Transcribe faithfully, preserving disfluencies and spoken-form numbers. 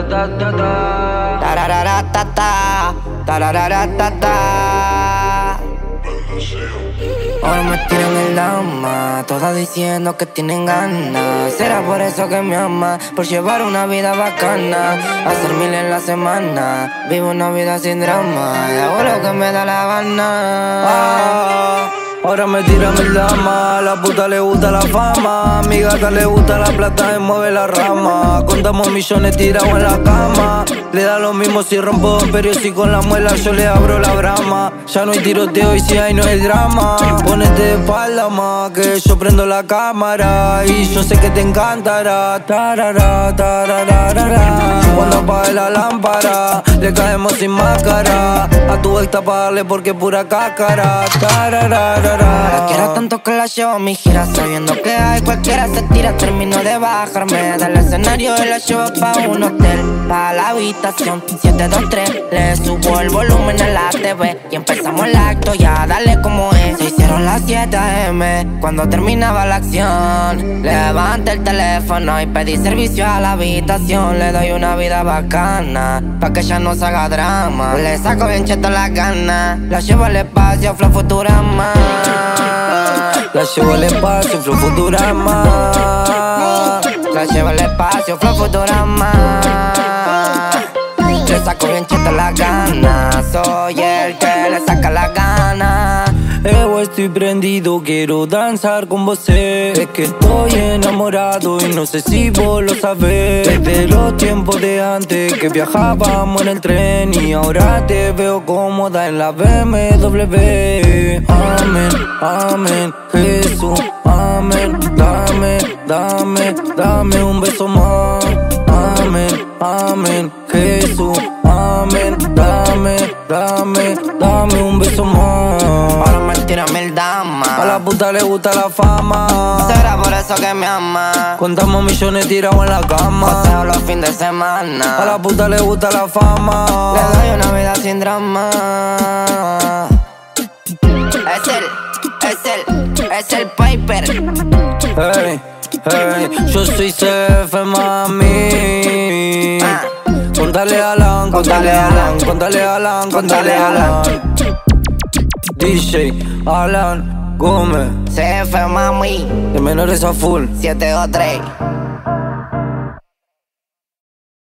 Tarararatata, tarararatata. Ahora me tiran el dama, todas diciendo que tienen ganas. Será por eso que me ama, por llevar una vida bacana, hacer mil en la semana. Vivo una vida sin drama, y hago lo que me da la gana. Ah, ahora me tiran el dama, a la puta le gusta la fama. A mi gata le gusta la plata y mueve la rama. Contamos millones tirados en la cama. Le da lo mismo si rompo pero si con la muela yo le abro la brama. Ya no hay tiroteo y si hay no hay drama. Ponete de espalda más que yo prendo la cámara y yo sé que te encantará. Tarara, tararara. Cuando apague la lámpara le caemos sin máscara. A tu ex taparle porque es pura cáscara. Tarara. La quiero tanto que la llevo a mi gira, sabiendo que hay cualquiera se tira. Termino de bajarme del escenario y la llevo pa' un hotel, pa' la habitación siete dos tres. Le subo el volumen a la T V y empezamos el acto, ya dale como es. Se hicieron las siete a eme cuando terminaba la acción. Levanté el teléfono y pedí servicio a la habitación. Le doy una vida bacana pa' que ella no se haga drama. Le saco bien cheto la gana, la llevo al espacio, flow Futurama. La llevo al espacio, flow Futurama. La llevo al espacio, flow Futurama. Le saco bien cheto la gana, soy el que le saca la gana. Evo, estoy prendido, quiero danzar con vos. Es que estoy enamorado y no sé si vos lo sabés. Desde los tiempos de antes que viajábamos en el tren y ahora te veo cómoda en la B M W. Amén, amén, Jesús, amén. Dame, dame, dame un beso más. Amén, amén, Jesús, amén. Dame, dame, dame un beso más. Ahora me tírame el dama, a la puta le gusta la fama. será por eso que me ama. Contamos millones tirados en la cama. Paseo los fines de semana. A la puta le gusta la fama. Le doy una vida sin drama. Es el, es el, es el Piper. Hey, hey, yo soy C F, mami. Ah. Contale a Alan, contale a Alan, contale a Alan, contale a Alan. D J Alan Gómez, C F, mami. de menores a full. siete dos tres.